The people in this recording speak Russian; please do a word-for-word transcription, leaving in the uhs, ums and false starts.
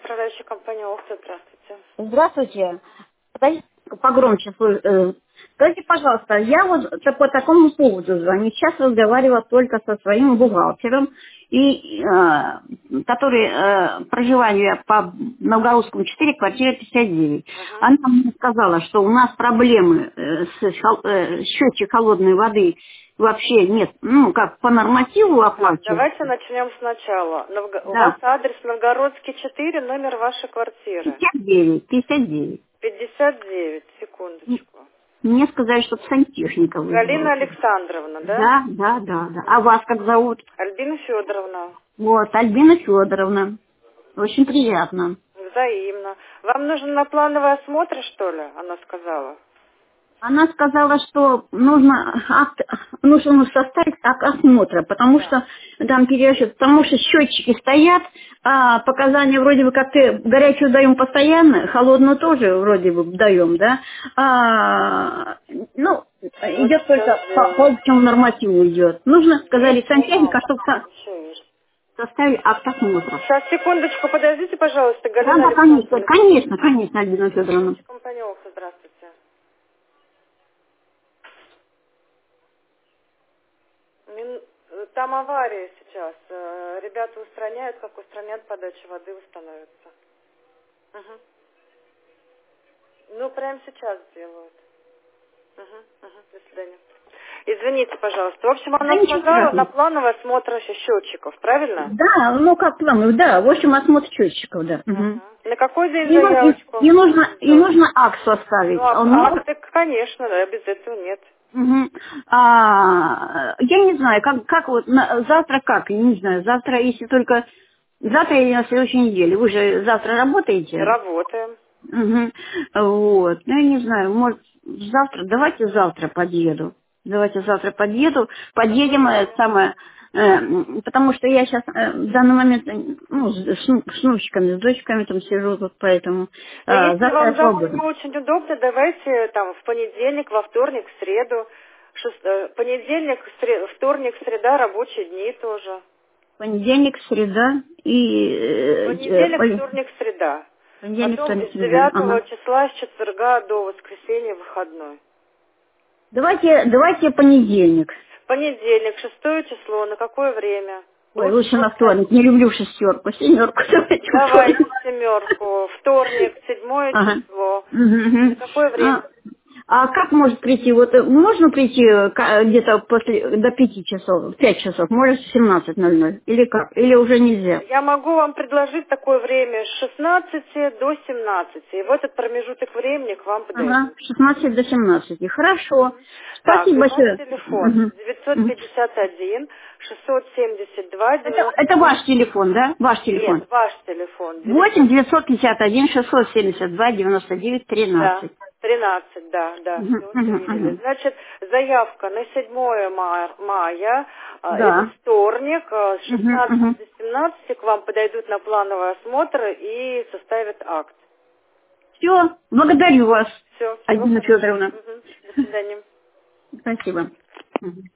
управляющая компания Охта. Здравствуйте. Здравствуйте. Подождите, погромче. слы- э, Скажите, пожалуйста, я вот та- по такому поводу звоню. Сейчас разговаривала только со своим бухгалтером, и, э, который э, проживаю по Новгородскому четыре, квартира пятьдесят девять. Угу. Она мне сказала, что у нас проблемы э, с хол- э, счетчик холодной воды вообще нет, ну, как по нормативу Так, оплачивается. давайте начнем сначала. Новго- У вас Да, адрес Новгородский четыре, номер вашей квартиры. пятьдесят девять, пятьдесят девять. пятьдесят девять, секундочку. Мне сказали, что сантехника Галина вызвала. Александровна, да? Да, да, да, да. А вас как зовут? Альбина Федоровна. Вот, Альбина Федоровна. Очень приятно. Взаимно. Вам нужен на плановый осмотр, что ли? Она сказала. Она сказала, что нужно акт, нужно составить акт осмотра, потому Да. что там перерасчет, потому что счетчики стоят, а показания вроде бы как ты горячую даем постоянно, холодную тоже вроде бы даем, да. А, ну, Вот идет сейчас только по, по сделаю. общему нормативу идет. Нужно, сказали, Есть сантехника, бумага. чтобы Еще есть. составили акт осмотра. Сейчас, секундочку, подождите, пожалуйста, Да, Галина да, конечно, Александровна. конечно, конечно, Альбина Федоровна. Компания Охта, здравствуйте. Мин- э, Там авария сейчас. Э, Ребята устраняют, как устранят, подача воды восстановится. Мгм. Ну, прямо сейчас делают. Мгм, мгм. До свидания. Извините, пожалуйста. В общем, Да она ничего сказала на страшного. плановый осмотр счетчиков, правильно? Да, ну как план, да, в общем, осмотр счетчиков, да. Мгм. Ага. На какой день И, ну- и- заявочку и нужно, нужно и делать? нужно акт Ну, составить. а, Он а может- так, конечно, да, без этого нет. Мгм. А, я не знаю, как, как вот, на- завтра как, я не знаю, завтра, если только, завтра или на следующей неделе, вы же завтра работаете? Работаем. Мгм. Вот. Ну, я не знаю, может, завтра, давайте завтра подъеду. Давайте завтра подъеду. Какое Подъедем, э, время? самое, э, м, потому что я сейчас в данный момент, э, ну, с, с ну- с внучками, с дочками там сижу тут, поэтому э, Но если завтра вам я завтра не свободна. очень удобно, давайте там в понедельник, во вторник, в среду. Шест- э, Понедельник, сре- вторник, среда, рабочие дни тоже. Понедельник, среда и э, э, Понедельник, пон- вторник, среда. понедельник, Потом вторник, из среда. девятого Ага. числа, с четверга до воскресенья выходной. Давайте, давайте понедельник. Понедельник, шестое число, на какое время? Ой, После, лучше на после вторник. Не люблю шестерку, семерку. Давайте Давайте вторник. семерку. Вторник, седьмое Ага. число. Мгм, На мгм. какое А, время? а как может прийти? Вот э, можно прийти э, ка- где-то после до пяти часов, в пять часов, может в семнадцать ноль ноль? Или как? Или уже нельзя? Я могу вам предложить такое время с шестнадцати до семнадцати. И в этот промежуток времени к вам Ага, подойдут. с шестнадцати до семнадцати. Хорошо. Так, Спасибо и наш большое. телефон Мгм. девятьсот Мгм. пятьдесят один шестьсот семьдесят два Это, девяносто это девять. ваш телефон, да? Ваш телефон. Нет, ваш телефон. Восемь девятьсот. девятьсот пятьдесят один шестьсот семьдесят два девяносто девять Да, тринадцать. тринадцать, да, да, Мгм, все, все мгм, видели. мгм. Значит, заявка на седьмое ма- мая, а, это Да. вторник, а, с Мгм, шестнадцати мгм. до семнадцати к вам подойдут на плановый осмотр и составят акт. Все, благодарю вас, Все, всего Альбина хорошего. Федоровна. Мгм. До свидания. Спасибо. Мгм.